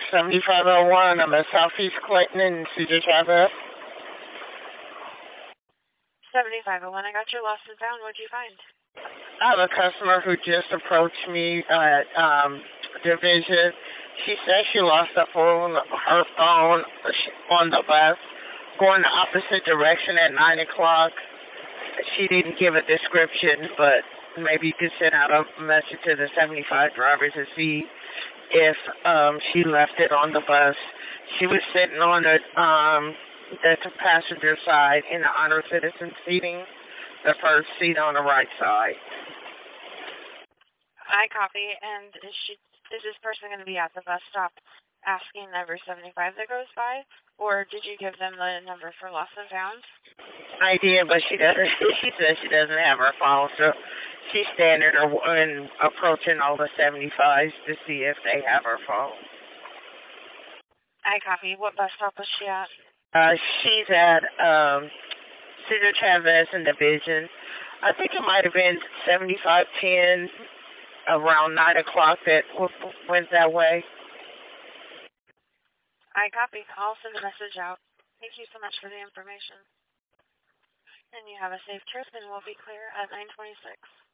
7501. I'm at Southeast Clayton and Cedar Travis. 7501. I got your lost and found. What'd you find? I have a customer who just approached me at Division. She says she lost her phone on the bus going the opposite direction at 9 o'clock. She didn't give a description, but maybe you could send out a message to the 75 driver to see if she left it on the bus. She was sitting on the passenger side in the honor citizen seating, the first seat on the right side. I copy. And is this person going to be at the bus stop asking every 75 that goes by, or did you give them the number for lost and found? I did, but she doesn't. She says she doesn't have her phone, so she's standing and approaching all the 75s to see if they have her phone. I copy. What bus stop was she at? She's at Cedar Travis and Division. I think it might have been 7510 around 9 o'clock that went that way. I copy. I'll send a message out. Thank you so much for the information. And you have a safe trip, and we'll be clear at 9:26.